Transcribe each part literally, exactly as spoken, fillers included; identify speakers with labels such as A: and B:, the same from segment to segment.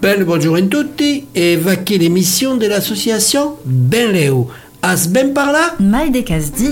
A: Ben buongiorno a tutti e va qui l'émission de l'association Ben Leo. As ben parla?
B: Mai de Casdi.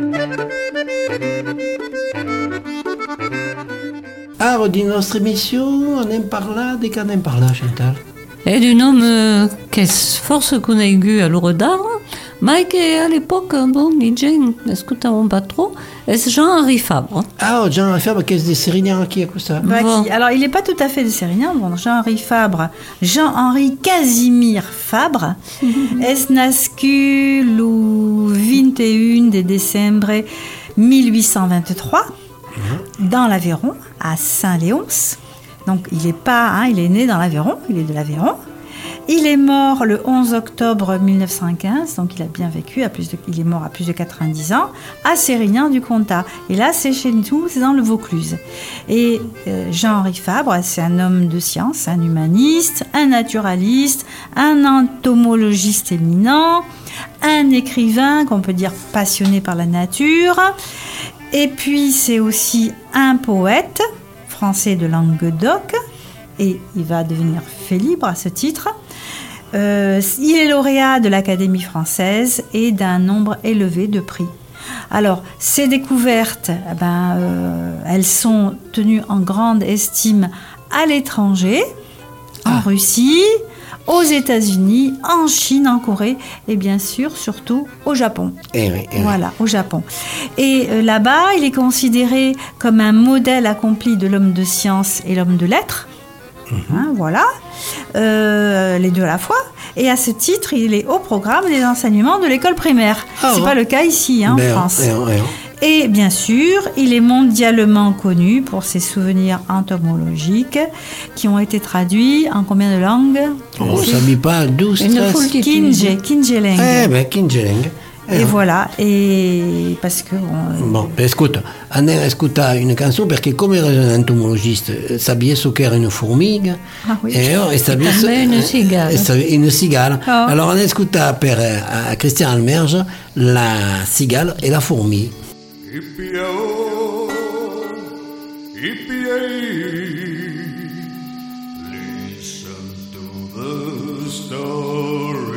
A: Alors, di nostra émission, on aime parla, de qu'on aime parla, Chantal?
C: Et du nom euh, qu'est-ce force qu'on a eu à l'Ouredar, mais qu'à l'époque, bon, Nidjen, est-ce que t'as pas trop, est Jean-Henri Fabre.
A: Ah, oh, Jean-Henri Fabre, qu'est-ce de Sérignan qui a ça?
B: Bah,
C: Bon.
B: qui, alors, il n'est pas tout à fait de Sérignan. Bon, Jean-Henri Fabre, Jean-Henri Casimir Fabre, est nascu le vingt et un de décembre mille huit cent vingt-trois dans l'Aveyron, à Saint-Léonce. Donc, il est pas, hein, il est né dans l'Aveyron, il est de l'Aveyron. Il est mort le onze octobre mille neuf cent quinze, donc il a bien vécu, à plus de, il est mort à plus de quatre-vingt-dix ans, à Sérignan-du-Comtat. Et là, c'est chez nous, c'est dans le Vaucluse. Et euh, Jean-Henri Fabre, c'est un homme de science, un humaniste, un naturaliste, un entomologiste éminent, un écrivain qu'on peut dire passionné par la nature. Et puis, c'est aussi un poète français de Languedoc, et il va devenir fait libre à ce titre. Euh, il est lauréat de l'Académie française et d'un nombre élevé de prix. Alors, ces découvertes, eh ben, euh, elles sont tenues en grande estime à l'étranger, en
A: Ah.
B: Russie, aux États-Unis, en Chine, en Corée, et bien sûr, surtout au Japon.
A: Eh oui, eh oui.
B: Voilà, au Japon. Et euh, là-bas, il est considéré comme un modèle accompli de l'homme de science et l'homme de lettres. Hein, voilà, euh, les deux à la fois. Et à ce titre, il est au programme des enseignements de l'école primaire.
A: Ah,
B: C'est
A: ouais.
B: pas le cas ici, hein,
A: Ben,
B: en France.
A: eh, eh, eh.
B: Et bien sûr, il est mondialement connu pour ses souvenirs entomologiques qui ont été traduits en combien de langues?
A: On ne s'habille pas douze,
C: Une
A: treize.
C: foule qui-
B: Kinje, Kinjeleng.
A: Eh ben, Kinjeling.
B: Et voilà, et parce que... on-
A: Bon, ben, écoute, on a écouté une chanson perché come era un entomologiste sapeva so che era una formiga
B: Ah oui.
A: e, oh, e sapeva
C: E també una cigala.
A: e sapeva- une cigale.
B: Oh.
A: Alors on a écouté per uh, Christian Almerge la cigale et la fourmi.
D: Ipiao, ipiai, listen to the story.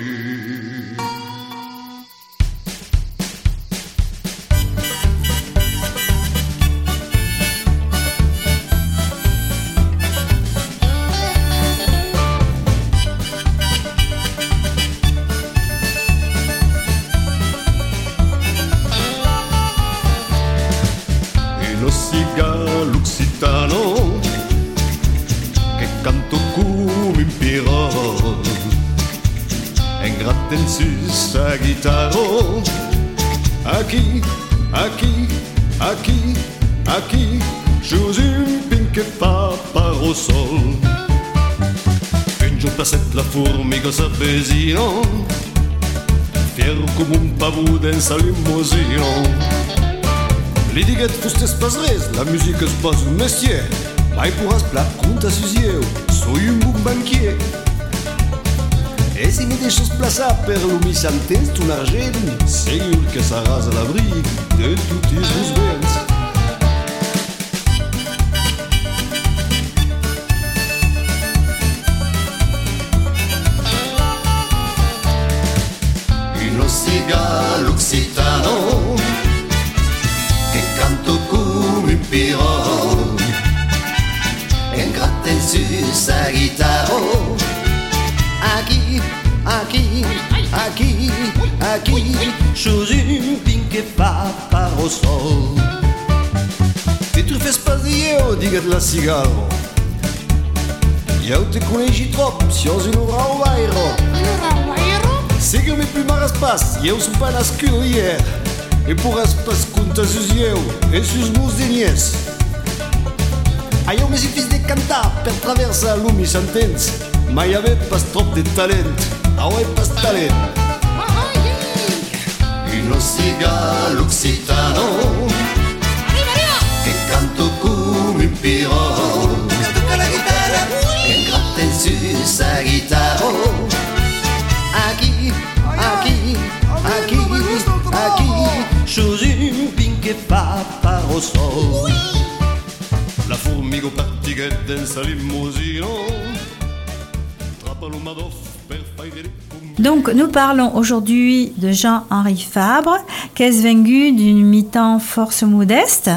D: Lo cigalo occitano che canto come un pirò e gratten su sa chitarra a chi, a chi, a chi, a chi chose un pin che fa parosol un giorno passette la formica s'avvesino fiero come un pavù densa limousino. L'étiquette fuste spasres, la musique se passe un mestier. Mai pourras plat conta susieu, soy un bon banquier. Et si mi deixas plaçar per l'humi sentents ton argent, segur que seràs a l'abric de tots els vents. Uno cigalo occitano che canto come un pirò e gratten su sa chitarra a chi, a chi, a chi, a chi chose un pin che fa parosol se tu fes pas io diguet la cigaro io te conegi trop si os un brau vairo se que me primaras pas io son pas nascut hier e pourras pas conta sus eu e sus meus dinhers. Ai eu me si fiz de cantar per traversa l'humi sentents, ma i ave pas trop de talent, au e pas talent. Uno cigalo occitano che canto come un pirò e gratten su sa chitarra a chi, a chi, a chi, a chi chose un pin che fa parosol. La formica partichetta in sa limousino
B: Donc, nous parlons aujourd'hui de Jean-Henri Fabre, qui est venu d'une mi-temps force modeste.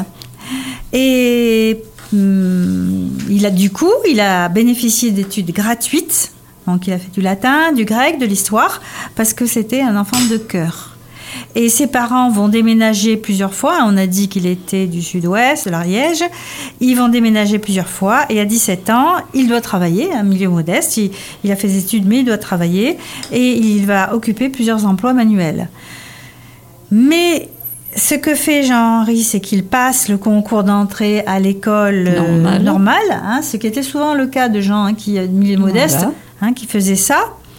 B: Et hum, il a du coup, il a bénéficié d'études gratuites. Donc, il a fait du latin, du grec, de l'histoire, parce que c'était un enfant de cœur. Et ses parents vont déménager plusieurs fois. On a dit qu'il était du sud-ouest, de l'Ariège. Ils vont déménager plusieurs fois. Et à dix-sept ans, il doit travailler, un milieu modeste. Il, il a fait des études, mais il doit travailler. Et il va occuper plusieurs emplois manuels. Mais ce que fait Jean-Henri, c'est qu'il passe le concours d'entrée à l'école
C: normale,
B: euh, normale hein, ce qui était souvent le cas de gens hein, qui, de milieu modeste,
C: voilà.
B: hein, qui faisaient ça.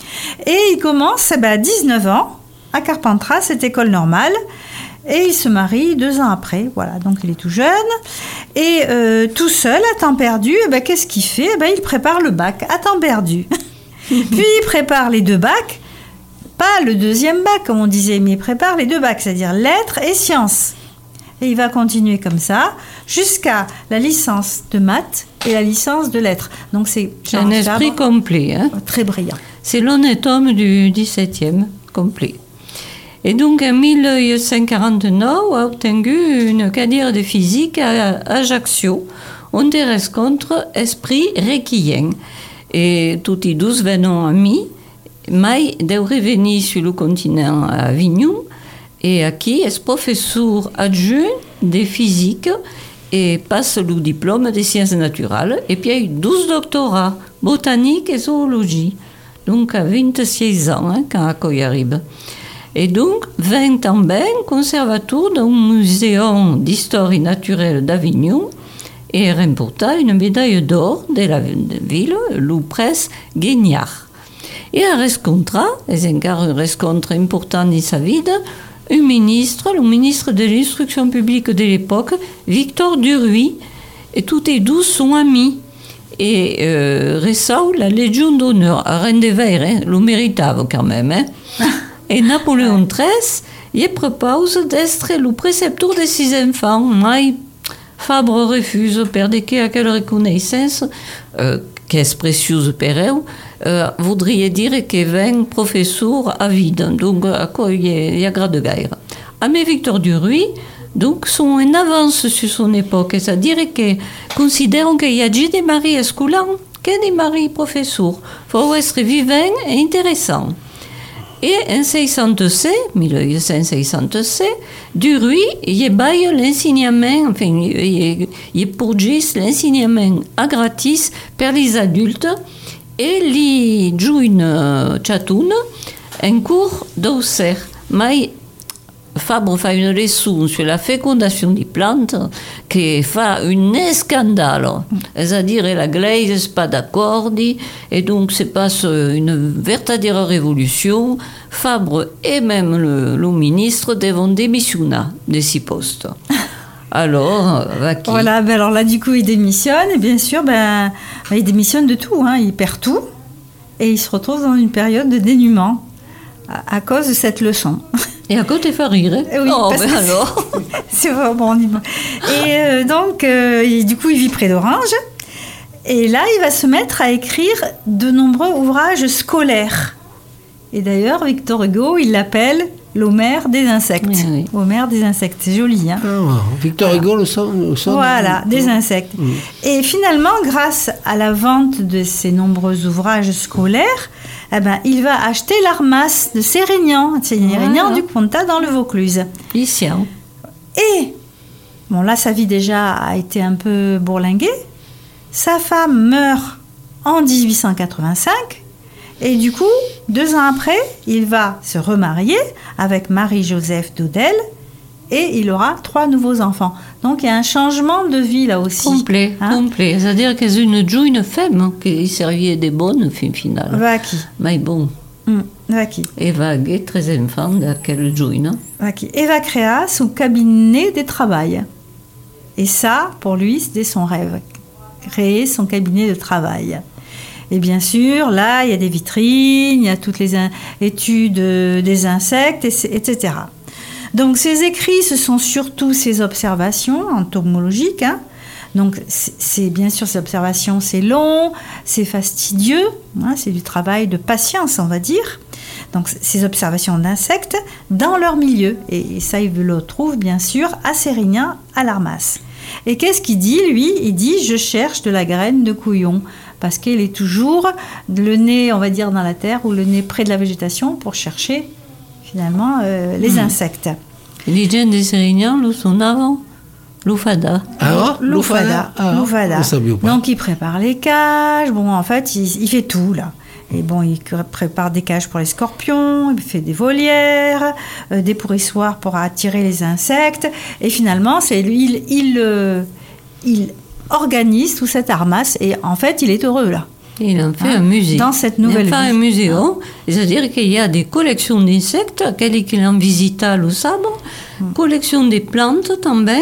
B: Et il commence eh ben, à dix-neuf ans. À Carpentras, cette école normale, et il se marie deux ans après. Voilà, donc il est tout jeune et euh, tout seul à temps perdu. Eh ben, qu'est-ce qu'il fait eh ben, il prépare le bac à temps perdu. Puis il prépare les deux bacs, pas le deuxième bac comme on disait, mais il prépare les deux bacs, c'est-à-dire lettres et sciences. Et il va continuer comme ça jusqu'à la licence de maths et la licence de lettres. Donc c'est
C: un esprit complet, hein.
B: Très brillant.
C: C'est l'honnête homme du dix-septième complet. Et donc, en mille cinq cent quarante-neuf, a obtenu une carrière de physique à Ajaccio, on te rencontre esprit requien. Et tutti douze venons amis, mai devrait venir sur le continent à Avignon, et à qui est professeur adjoint de physique et passe le diplôme des sciences naturelles. Et puis, il y a eu douze doctorats, botanique et zoologie. Donc, à vingt-six ans, hein, quand il arrive. Et donc, vingt ans ben, conservateur d'un musée d'histoire naturelle d'Avignon et remporta une médaille d'or de la ville, l'Oupresse Guignard. Et a rencontré, et encore une rencontre importante dans sa vie, un ministre, le ministre de l'Instruction publique de l'époque, Victor Duruy, et tous les deux sont amis. Et euh, reçoit la Légion d'honneur à Rendever, hein, le méritable quand même. Hein. Et Napoléon treize, il propose d'être le précepteur de ses enfants. Mais Fabre refuse, perdre à quelle reconnaissance, euh, qu'est-ce précieuse pour elle, euh, voudrait dire qu'il est professeur à vide. Donc, à quoi il y a grade de guerre. À mais Victor Duruy, donc, sont en avance sur son époque. C'est-à-dire qu'ils considèrent qu'il y a des maris scolaires que des maris professeurs. Il faut être vivant et intéressant. Et en mille cinq cent soixante-seize, Duruy, il baille l'enseignement, enfin, il, il pourgit l'enseignement à gratis pour les adultes et les jeunes chatounes en cours d'Auxerre. Mais Fabre fait une leçon sur la fécondation des plantes qui fait un scandale. C'est-à-dire la glaise n'est pas d'accord et donc se passe une véritable révolution. Fabre et même le, le ministre devront démissionner de ces postes. Alors, va qui?
B: Voilà, ben alors là du coup il démissionne et bien sûr ben, il démissionne de tout, hein, il perd tout et il se retrouve dans une période de dénuement à, à cause de cette leçon.
C: Et à côté, faire rire.
B: Oui,
C: oh,
B: parce
C: ben
B: que
C: alors.
B: C'est vraiment. Et euh, donc, euh, et du coup, il vit près d'Orange. Et là, il va se mettre à écrire de nombreux ouvrages scolaires. Et d'ailleurs, Victor Hugo, il l'appelle l'Homère des insectes.
C: Oui, oui.
B: Homère des insectes, c'est joli, hein.
A: Ah, Victor
B: Voilà.
A: Hugo, le son, le son
B: Voilà,
A: de...
B: des insectes.
A: Mmh.
B: Et finalement, grâce à la vente de ces nombreux ouvrages scolaires, eh ben, il va acheter l'Armas de Sérignan, Sérignan
C: Voilà.
B: du Pontat dans le Vaucluse.
C: Ici, hein.
B: Et, bon là, sa vie déjà a été un peu bourlinguée. Sa femme meurt en dix-huit cent quatre-vingt-cinq. Et du coup, deux ans après, il va se remarier avec Marie-Joseph Daudel et il aura trois nouveaux enfants. Donc, il y a un changement de vie là aussi.
C: Complet,
B: Hein?
C: complet. C'est-à-dire que c'est une jeune femme qui servait des bonnes, fin finale.
B: Va qui
C: Mais bon,
B: Hum, va qui
C: et va avoir très enfants de quelle jeune.
B: va qui Et va créer son cabinet de travail. Et ça, pour lui, c'était son rêve. Créer son cabinet de travail. Et bien sûr, là, il y a des vitrines, il y a toutes les in- études euh, des insectes, et cetera. Donc, ces écrits, ce sont surtout ses observations entomologiques, hein, Donc, c'est, c'est bien sûr, ces observations, c'est long, c'est fastidieux, hein, c'est du travail de patience, on va dire. Donc, ces observations d'insectes dans leur milieu. Et, et ça, il le trouve, bien sûr, à Sérignan, à Larmas. Et qu'est-ce qu'il dit, lui? Il dit, je cherche de la graine de couillon. Parce qu'il est toujours le nez, on va dire, dans la terre ou le nez près de la végétation pour chercher, finalement, euh, les mmh. insectes.
C: Les gens de Sérignan, lo sonavano l'ufada.
A: Ah,
B: l'ufada. L'ufada. Donc, il prépare les cages. Bon, en fait, il, il fait tout, là. Et bon, il prépare des cages pour les scorpions, il fait des volières, euh, des pourrissoirs pour attirer les insectes. Et finalement, c'est lui, il, il, euh, il organise tout cet armas. Et en fait, il est heureux, là.
C: Il en fait
B: hein,
C: un musée.
B: Dans cette nouvelle
C: il en fait
B: vie.
C: un muséum, c'est-à-dire qu'il y a des collections d'insectes, quelli che l'hanno visité lo sabato, mm. collection des plantes também,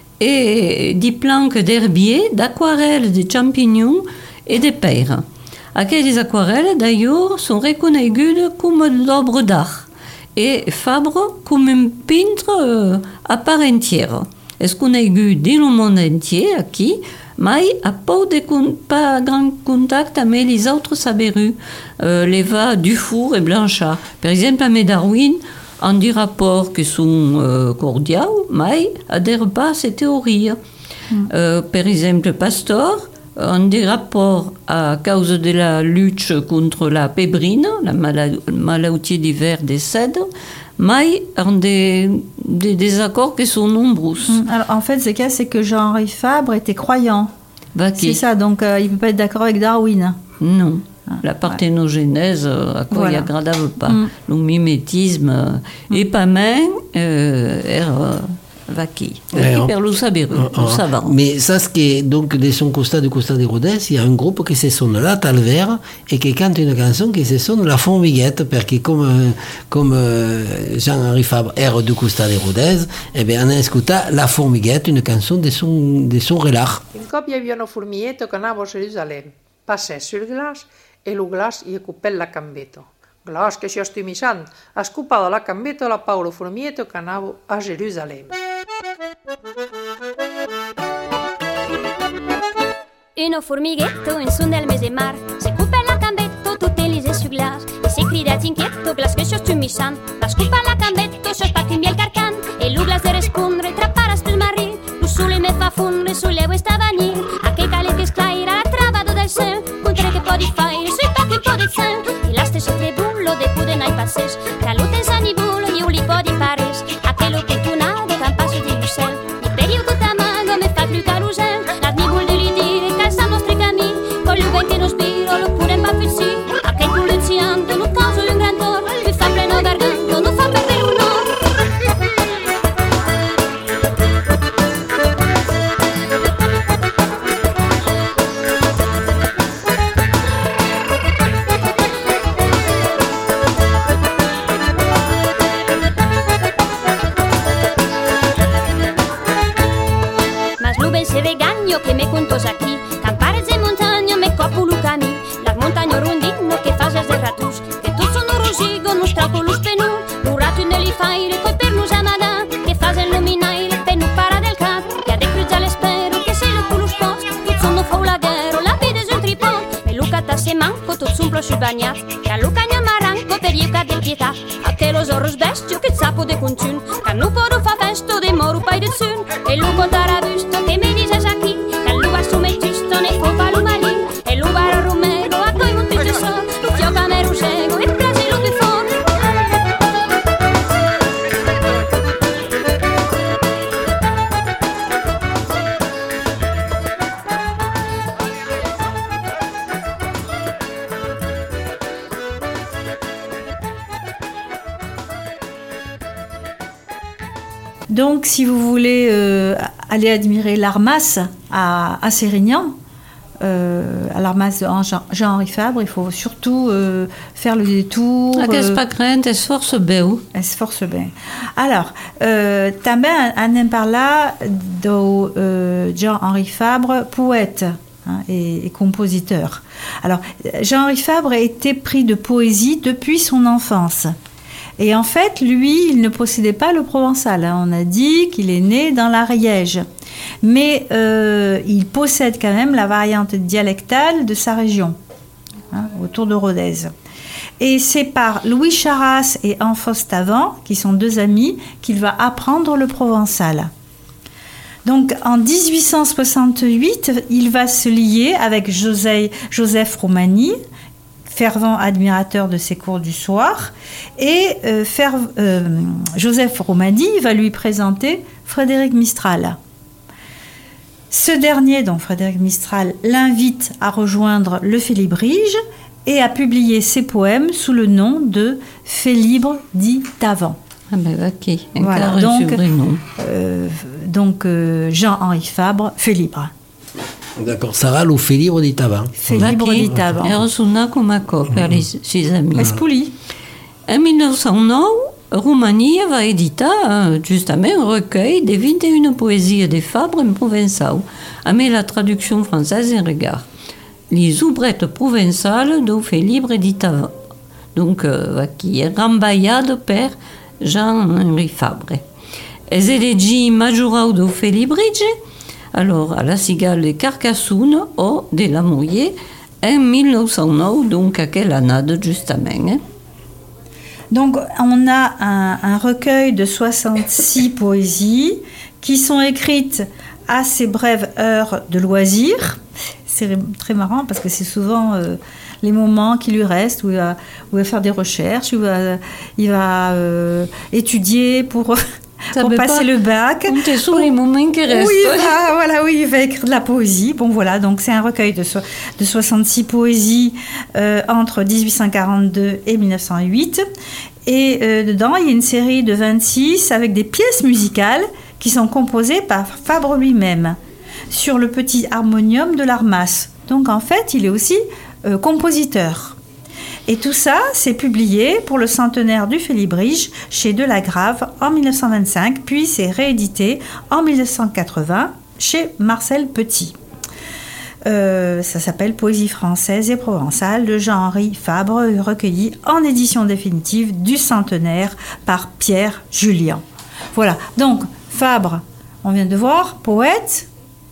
C: et des plantes d'herbiers, d'aquarelles, de champignons et de peires. Aquelles aquarelles, d'ailleurs, sont reconnues comme l'œuvre d'art et Fabre comme un peintre euh, à part entière. Est-ce qu'on a eu dans le monde entier, qui mais a pas de pas grand contact avec les autres saberus, euh, les va Dufour et Blanchard. Par exemple, à Darwin, on dit rapports qui sont euh, cordiaux, mais adhèrent pas à ces théories. Mm. Euh, par exemple, Pasteur, on dit rapport à cause de la lutte contre la pébrine, la maladie d'hiver des cèdres, mais on des, des désaccords qui sont nombreux.
B: Alors, en fait, ce cas, c'est que Jean-Henri Fabre était croyant.
C: Vaquet.
B: C'est ça, donc euh, il ne peut pas être d'accord avec Darwin.
C: Non.
B: Ah,
C: la parthénogenèse, à quoi
B: voilà.
C: il agradable pas.
B: Mm.
C: Le mimétisme, mm. et pas même, euh, er, Vaquet. Vaquet per lo saber, lo savant.
A: Mais ça, ce qui est donc de son Costa de Costa de Rodez, il y a un groupe qui se sonne La Talvère et qui cante une chanson qui se sonne La Fourmiguette, parce que comme, comme Jean-Henri Fabre est de Costa de Rodez, eh bien, on a écouté La Fourmiguette, une chanson de son, de son relâche.
E: Un cop hi havia una formigueta que anava a Jerusalem. Passés sur le glaç, et le glaç hi acupel la cambeta. Glaç que si estic missant, escupada la cambeta la Paolo formigueta que anava a Jerusalem.
F: Uno formighetto in su nel mese mar, se coupa la cambetto tutte lise su glace, e se crida inquieto glace che si missant, la scupa la cambetto so spacchi miel carcan, e lu glace de rispondere tra paras per marir, lu sole me fa fondere sulle vuoi stavanir, a che cale che sclaira la travado del sen, con tre che può di fare, sui pacchi un po' del sen, e la stessa trebullo de pude nai passes, calute sanibolo io li po' di pares, a che lo che tu nado can passo di lucel, il periodo t'amago me fa più carousel, la nibul de l'idire calza nostri camini, con il vento non spiro lo pure ma più sì, a che tu leziando non causo un grandor, mi fa pleno garganto, non fa perdere un or. Che me contos aquí, campares de montaña me copo lucami, las montañas rondino che fases de ratus, che tu sono rosigo, non strappo lo spenu, un rato nell'ifaire, coi per nos amada, che fase il nominaire, penu para del cap, che a de cruzza l'espero, che se lo culo spost, tu sono faulaghero, la vide un tripod, me lucata se manco, tu zumplo sul bagnat, che a lucagna maranco per iuca del pietà, a che lo zorros bestio, che zappo de cunciun, che non podo fa festo, de moru pai de zun, e lu contara visto, che me dices aquí, assume giusto ne fa palumali e lo bar romero a coi monti de sol tu fioca me rusego e presi lo di for
B: Donc, si vous voulez euh, aller admirer l'Armas à, à Sérignan, euh, à l'Armas de Jean, Jean-Henri Fabre, il faut surtout euh, faire le détour.
C: Ah, qu'est-ce pas crainte, elle se force bien.
B: Elle se force bien. Alors, euh, també anem parlar de euh, Jean-Henri Fabre, poète hein, et, et compositeur. Alors, Jean-Henri Fabre a été pris de poésie depuis son enfance. Et en fait, lui, il ne possédait pas le provençal. On a dit qu'il est né dans l'Ariège. mais euh, il possède quand même la variante dialectale de sa région, hein, autour de Rodez. Et c'est par Louis Charras et Anfos Tavan, qui sont deux amis, qu'il va apprendre le provençal. Donc en dix-huit cent soixante-huit, il va se lier avec José, Joseph Romani, fervent admirateur de ses cours du soir, et euh, ferve, euh, Joseph Romani va lui présenter Frédéric Mistral. Ce dernier, donc Frédéric Mistral, l'invite à rejoindre le Félibrige et à publier ses poèmes sous le nom de Félibre dit Tavan.
C: Ah ben ok,
B: Voilà, donc, euh, donc euh, Jean-Henri Fabre, Félibre.
A: D'accord, Sarà lo Félibre di Tavan.
B: Félibre di Tavan.
C: Era suonato come coppia, mm. ses amis.
B: Espoli.
C: En mille neuf cent neuf, Romani va editar justement un recueil de vingt et une poésies de Fabre en provençal, avec la traduction française en regard. Les oubrettes provençales do Félibre di Tavan. Donc, euh, qui est rembaillade per Jean-Henri Fabre. Les élégis majoraux do Félibrige, alors à la cigale de Carcassonne ou de la Mouillée, en mille neuf cent neuf, donc à quelle année justement. Hein?
B: Donc, on a un, un recueil de soixante-six poésies qui sont écrites à ces brèves heures de loisirs. C'est très marrant parce que c'est souvent euh, les moments qui lui restent où il va, où il va faire des recherches, où il va, il va euh, étudier pour, pour passer le bac.
C: On est sur les moments qui restent.
B: Oui, va, voilà, oui, il va écrire de la poésie. Bon, voilà, donc c'est un recueil de, so- de soixante-six poésies euh, entre dix-huit cent quarante-deux et mille neuf cent huit. Et euh, dedans, il y a une série de vingt-six avec des pièces musicales qui sont composées par Fabre lui-même sur le petit harmonium de l'Armas. Donc en fait, il est aussi euh, compositeur. Et tout ça, c'est publié pour le centenaire du Félibrige chez Delagrave en mille neuf cent vingt-cinq, puis c'est réédité en mille neuf cent quatre-vingts chez Marcel Petit. Euh, ça s'appelle Poésie française et provençale de Jean-Henri Fabre, recueilli en édition définitive du centenaire par Pierre Julien. Voilà, donc Fabre, on vient de voir, poète,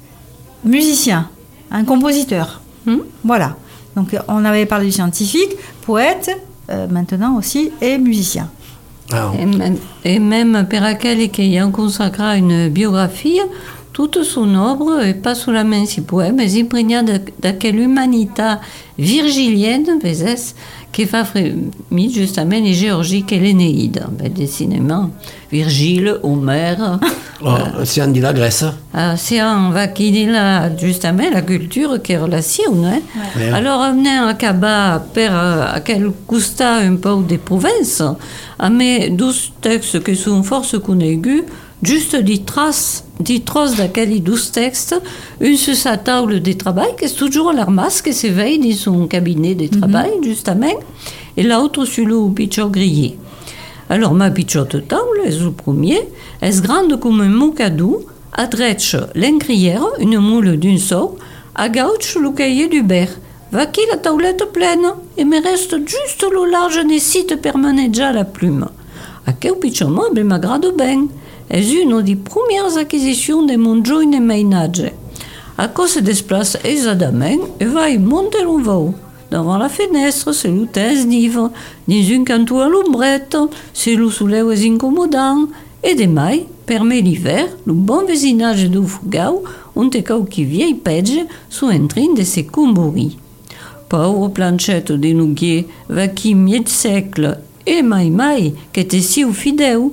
B: musicien, un compositeur. Hmm? Voilà, donc on avait parlé du scientifique, poète, euh, maintenant aussi, et musicien.
A: Ah,
C: et, même, et même per aquel qui a consacré une biographie, toute son œuvre est pas solamente si poème, mais imprégnée d'aquelle humanité virgilienne, vezes, qui fa frémir justement les Géorgiques et l'Énéide. Ben, des cinémas, Virgile, Homère.
A: oh, euh, c'est un de la Grèce.
C: Euh, c'est un va qui dit là, justement, la culture qui est relation. Hein?
A: Ouais.
C: Alors, on a un cabas per à quel costa un peu des provinces, mais douze textes qui sont fort connus. Juste des traces, des traces d'aquels douze textes, une sur sa table de travail, qui est toujours l'Armas, qui s'éveille dans son cabinet de travail, mm-hmm. justement, et l'autre sur le pitchot grillé. Alors, ma pitchotte table, est le premier, est grande comme un mocadou, à drèche l'encrière, une moule d'une saut, à gauche le cahier du ber. Va qui la tablette pleine, et me reste juste le large nécessite per manejar la plume. À quel pitchot meuble m'agrade bien. È una delle premières acquisitions de mon giovane ménage. À cause des places esattamente e vai monter un vau. Devant la fenêtre, c'est le temps d'ivre, dans un canton à l'ombrette, c'est le soleil est incommodant, et demain, permet l'hiver, le bon voisinage du Fugau, un tecau qui vieille pege, sont en train de se combourir. Pauvre planchette de Nouguier, va qui mieux siècle, et mai mai, qui était si fidèle.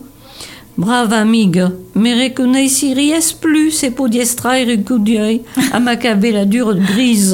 C: Brave amiga, me reconnaisseriez plus se pouvez extraire un coup d'œil à ma cabella dure grise.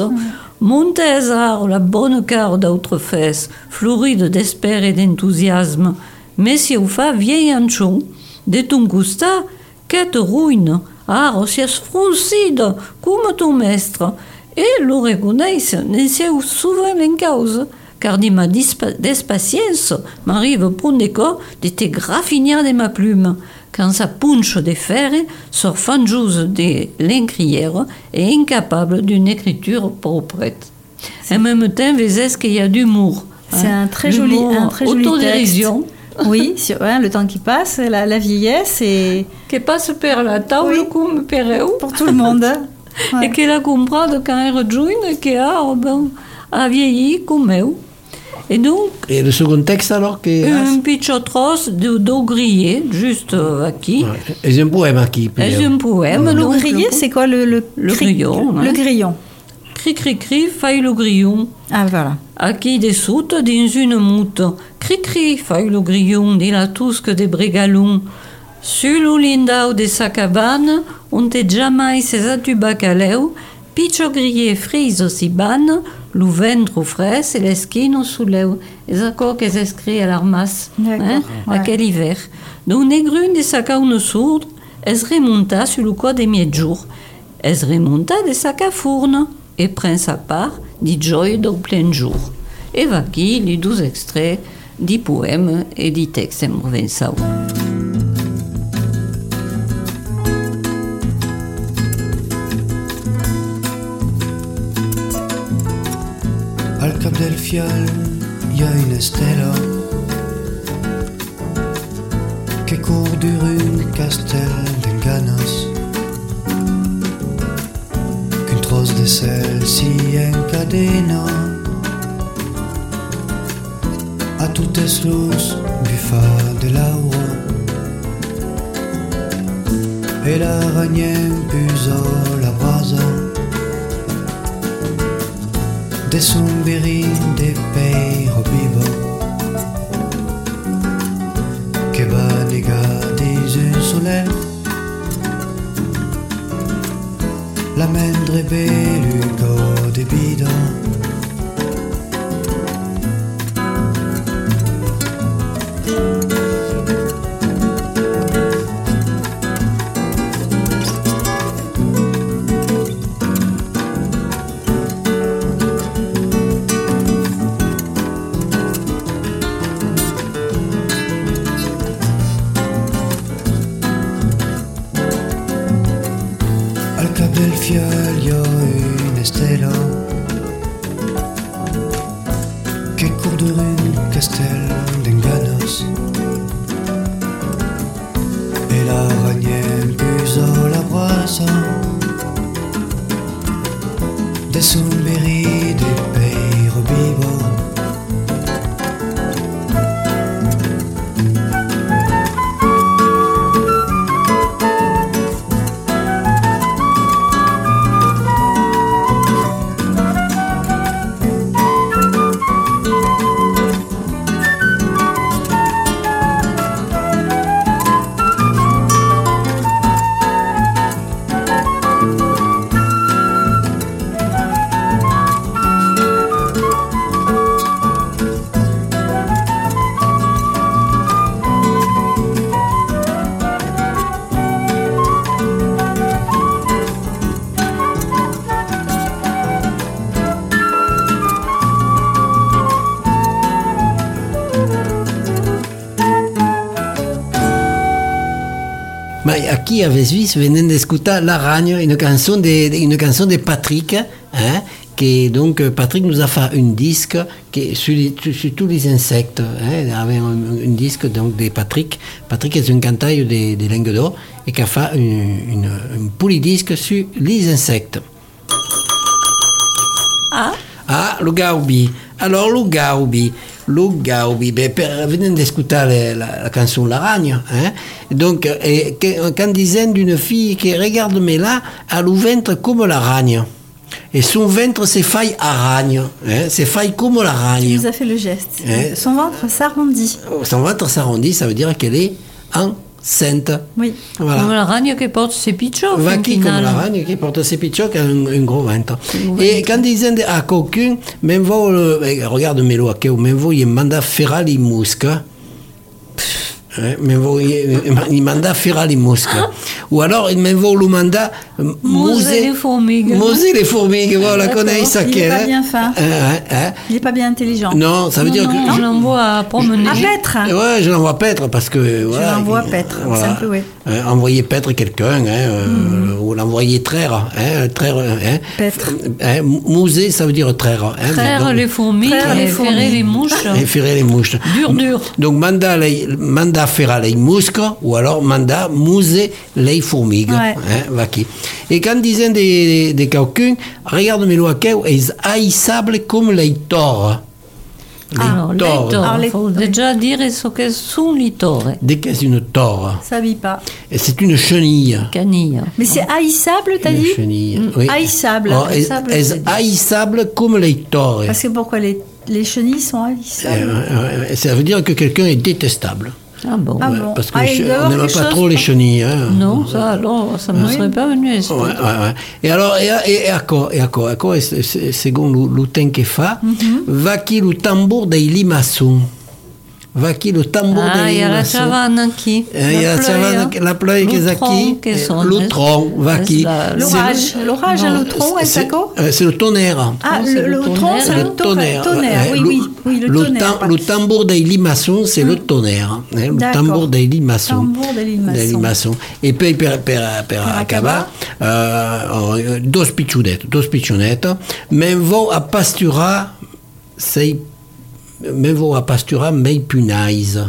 C: Montésar, la bonne carte d'autres fesses, floride d'espère et d'enthousiasme. Mais si vous fa vieille anchon, de ton gusta, qu'est ruine, ah, rosias fruncide, comme ton maître. Et le reconnaisse, ne sait souvent en cause. Car de ma despatience m'arrive pour des cas de te graffinière de ma plume, quand sa punche de fer sort fangeuse de l'encrière et incapable d'une écriture propre. En même temps, vous est qu'il y a d'humour.
B: C'est hein, un très joli, un très joli texte. Oui, sur, hein, le temps qui passe, la, la vieillesse, et
C: Qui passe per la taula
B: Oui.
C: come per eu.
B: pour tout le monde. Ouais.
C: Et qu'elle a compris quand elle rejoint qu'elle a, ben, a vieilli comme eu. Et donc,
A: Et le second texte alors que
C: un petit trosse de d'eau grillée, juste euh, aquí.
A: ouais. C'est un poème qui
C: C'est un poème.
B: Le
C: donc,
B: grillé, c'est quoi le, le,
C: Le
B: cri-
C: grillon,
B: Le
C: hein.
B: grillon.
C: Cri, cri, cri, faille le grillon.
B: Ah, voilà.
C: Aquí des soutes dans une moute. Cri, cri, faille le grillon, dit la tusque des brigalons. Sur le lindau de sa cabane, on te jamais ses atubacaleu, piccio grillé frise si ban, le ventre frais et l'esquine sous l'eau. Et c'est encore qu'elles écrit à l'armasse,
B: D'accord,
C: hein,
B: ouais.
C: à quel hiver. Donc, négrune de sa caune sourde, elle remonta sur le corps des mieds jours. Elle remonta de sa cafourne et prend sa part di joie au plein jour. Et va qui les douze extraits du poème et du texte en provençal.
G: Al cap del fial hi ha una estela que court dur un castel d'enganes qu'un tros de cel s'y encadena a totes luz bufa de l'aura e l'araignée puso la brasa de somberin de peiro vivo que va negar des un soleil la mendre belugo de bidon al cap del fial hi ha una estela que court dur un castel d'enganes et l'araignée puso la brasa de somberi de peiro vivo
A: Mais aquí a Vesuis venons d'escutar l'Aragne, une chanson de, une chanson de Patrick, hein, que donc Patrick nous a fait un disque qui sur, les, sur tous les insectes, hein, il avait un, un disque donc de Patrick. Patrick est un cantaille de, de Languedoc et qui a fait une, une, un polydisque sur les insectes.
C: Ah,
A: Ah, le Gaubi. Alors, le Gaubi. Le Gaubi. Ben, per, venons d'écouter la, la, la chanson L'Aragne. Hein? Donc, et, que, quand disait d'une fille qui regarde, mais là, a le ventre comme l'aragne. Et son ventre, c'est faille aragne. Hein? C'est faille comme
B: Il
A: l'aragne.
B: nous a fait le geste.
A: Ouais.
B: Son ventre s'arrondit.
A: Son ventre s'arrondit, ça veut dire qu'elle est enceinte.
B: Oui.
C: comme
A: Voilà.
C: l'aragne qui porte ses pichons.
A: Va
C: au
A: qui comme
C: final.
A: l'aragne qui porte ses pichons qui a un, un gros ventre.
C: gros
A: Et quand ils disent à quelqu'un, même vous, regarde Melo, même vous, il manda faire les mousques. Eh, me voglio, mi manda a fare le mosche. O alors, il me voglio manda
C: Muser les fourmigues.
A: Muser les fourmigues, voilà, connais ça
B: Il
A: qui
B: n'est pas
A: est.
B: bien fin.
A: Hein?
B: Il n'est pas bien intelligent.
A: Non, ça veut dire
C: Non,
A: que.
C: on l'envoie à promener.
B: À Pêtre.
A: Ouais, je l'envoie paître parce que. Voilà,
B: l'envoie
A: il-
B: paître, simple, oui.
A: Euh, envoyer paître quelqu'un, hein, euh,
B: Mm.
A: ou l'envoyer traire, hein, traire, hein.
B: Paître.
A: Hein, mouser, ça veut dire traire. Hein,
C: Traire
A: donc-
C: les fourmis
B: Traire les
C: et
B: fourmis.
C: ferrer les mouches.
A: et faire les mouches.
C: Dur, dur.
A: Donc, manda, les, manda faire les mouches, ou alors manda mouser les fourmigues.
B: Ouais.
A: Hein, va qui. Et quand disent des, des quelqu'un, regarde-moi là, ils haïssables comme les tors. Les
C: Alors, les
A: tors.
C: tors,
B: Alors, les-
C: il faut déjà dire ce que sont les tors.
A: Dès qu'est-ce une tore?
B: Ça vit pas.
A: Et c'est une chenille.
C: Canille.
B: Mais c'est haïssable, t'as
A: Une
B: dit
A: chenille.
B: Mm.
A: Oui.
B: Haïssable.
A: Oh, elles-
C: Haïssable,
A: elles
C: c'est dit.
A: haïssables comme les tores.
B: Parce que pourquoi les, les chenilles sont
A: Euh,
B: haïssables
A: euh, ça veut dire que quelqu'un est détestable.
C: Ah bon.
B: Ah
A: Ouais,
B: bon.
A: parce que
B: Ah,
A: les
B: il
A: che-
B: doit y
A: on
B: avoir
A: n'aime
B: quelque
A: pas
B: chose,
A: trop les
B: quoi.
A: chenilles. Hein.
C: Non, ça alors, ça ne me serait pas venu à l'esprit.
A: Ouais, ouais, ouais. Et alors, et, et, et accord, et accord, accord, et se- se- secondo lo, lo ten che fa, va chi lo tambor dei limaçons. Va chi lo tambor
C: Ah,
A: dei
C: il y a la
A: limaçons.
C: savane qui.
A: Eh, il y a la savane, la pleuille che sa chi,
C: che
A: eh,
C: sono.
A: l'outron, va chi.
C: La-
B: L'orage. L'orage à l'outron, elle
A: C'est
B: s'accorde
A: euh, c'est le tonnerre.
B: Ah,
C: c'est
B: le,
C: le
B: le tronc,
C: tonnerre.
B: c'est le
A: Le
B: tonnerre. Tonnerre,
A: eh,
B: oui,
A: lo-
B: oui, oui, le
A: lo
B: tonnerre.
A: tam- lo tambour dei limaçons, c'est le tonnerre. eh, le
B: D'accord.
A: tambour dei limaçons.
B: Tambour dei limaçons.
A: Dei limaçons. E poi per, per, per acabar, uh, dos picciunetti, dos picciunetti, me vo a pasturar sei, me vo a pasturar mei punaises.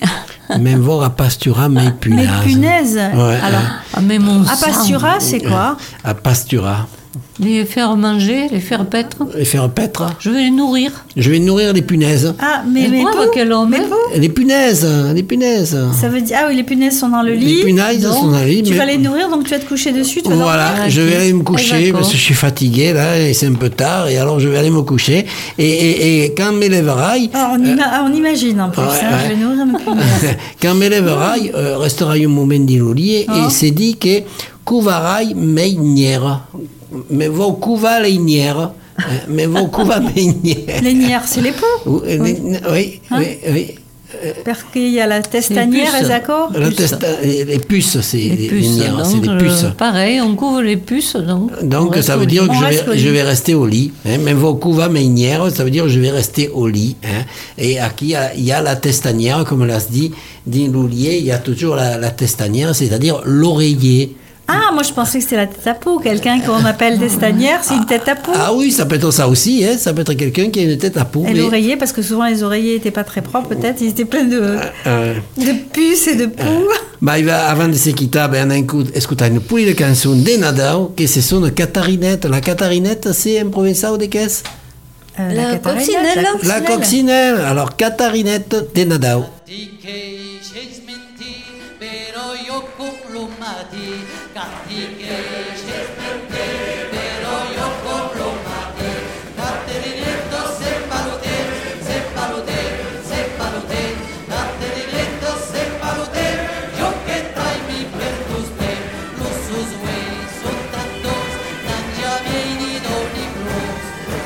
A: me vo a pasturar mei
B: Mais
A: punaises.
B: punaise.
A: Ouais,
B: Alors,
C: Ah, mais mon
B: à
C: sang.
B: Pastura, c'est quoi
A: A pasturar.
C: Les faire manger, les faire paître.
A: Et faire paître.
C: Je vais les nourrir.
A: Je vais nourrir les punaises.
B: Ah, mais,
C: Et
B: mais
C: bravo,
B: vous,
C: quel homme,
B: mais
C: hein.
B: vous,
A: Les punaises, les punaises.
B: ça veut dire, ah oui, les punaises sont dans le lit.
A: Les punaises
B: donc
A: sont dans le lit,
B: Tu
A: mais-
B: vas les nourrir, donc tu vas te coucher dessus, tu vas
A: Voilà,
B: dormir.
A: je vais aller me coucher
C: D'accord.
A: parce que je suis fatigué là et c'est un peu tard et alors je vais aller me coucher et, et, et quand me lèverai,
B: Ah, on, ima- ah, on imagine en plus,
A: ouais,
B: hein,
A: ouais.
B: je vais nourrir mes punaises.
A: quand me lèverai, euh, resterai un moment dans le lit
B: Ah.
A: et c'est dit que couvarai mes nières, me vo couva les nières, hein, me vo couva mes nières.
B: Les nières, c'est les poux.
A: Oui, les- oui,
B: Hein?
A: oui, oui.
B: Parce qu'il y a la testanière,
C: puces.
B: les accords.
A: La
C: Puces.
A: testa- les, les puces, c'est
C: Les
A: les,
C: puces.
A: nières,
C: donc,
A: c'est des puces.
C: euh, pareil, on couvre les puces. Donc,
A: Donc
C: on reste
A: ça
C: au
A: veut
C: lit.
A: dire que
B: On
A: je
B: reste au
A: vais,
B: lit.
A: je vais rester au lit. Hein. Même vos couva meinières, ça veut dire que je vais rester au lit. Hein. Et aquí il y a- il y, a la testanière, comme l'a dit, dit Loulier, il y a toujours la, la testanière, c'est-à-dire l'oreiller.
B: Ah, moi je pensais que c'était la tête à peau. Quelqu'un qu'on appelle testanière, c'est une tête à peau.
A: Ah oui, ça peut être ça aussi, hein. Ça peut être quelqu'un qui a une tête à peau.
B: Et
A: mais-
B: l'oreiller, parce que souvent les oreillers n'étaient pas très propres, peut-être, ils étaient pleins de,
A: Euh,
B: de puces et de poux.
A: bah, il va, avant de se quitter, ben, on écoute, écoute une pouille de canzone de Nadal, qui se sont Catarinette. La Catarinette, c'est un provençal de qu'est-ce?
B: Euh,
C: La
B: catarinette,
C: coccinelle.
A: La coccinelle. Alors, Catarinette de Nadal.
H: Castiqueis mentir, pero yo comprometi. Castiqueis mentir, pero yo comprometi. Caterineto separote, separote, separote. Caterineto separote, yo que trae mi pertuste. Los sus güeyes son tantos, tan ya venido ni plus.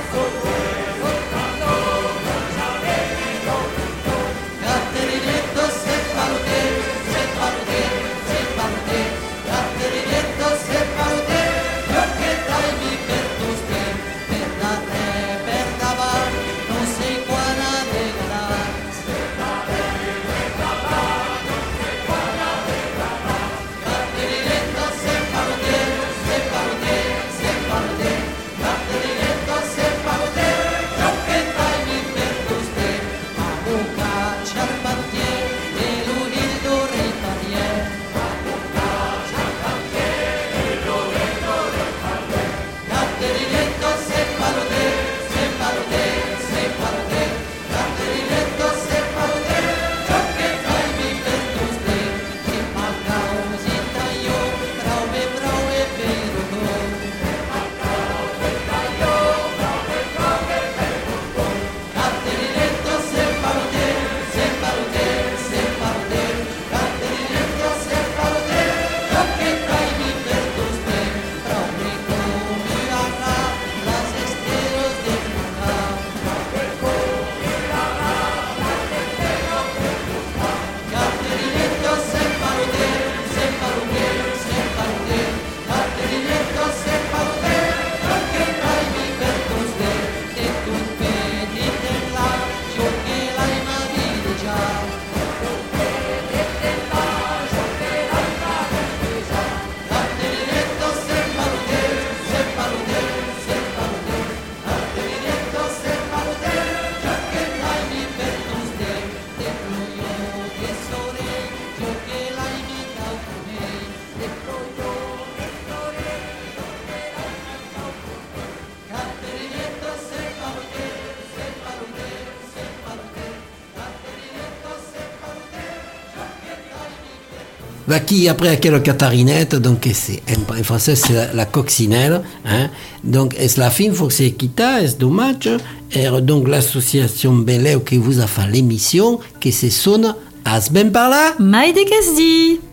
H: Caterineto separote, separote, separote. Caterineto separote, yo que trae mi pertuste.
A: Va qui après à quelle catarinette, donc c'est en, en français c'est la, la coccinelle, hein. Donc est la fin faut que c'est quitta, est dommage, et donc l'association Beleu qui vous a fait l'émission, qui se sonne As ben par là.
B: Maï de Casdi.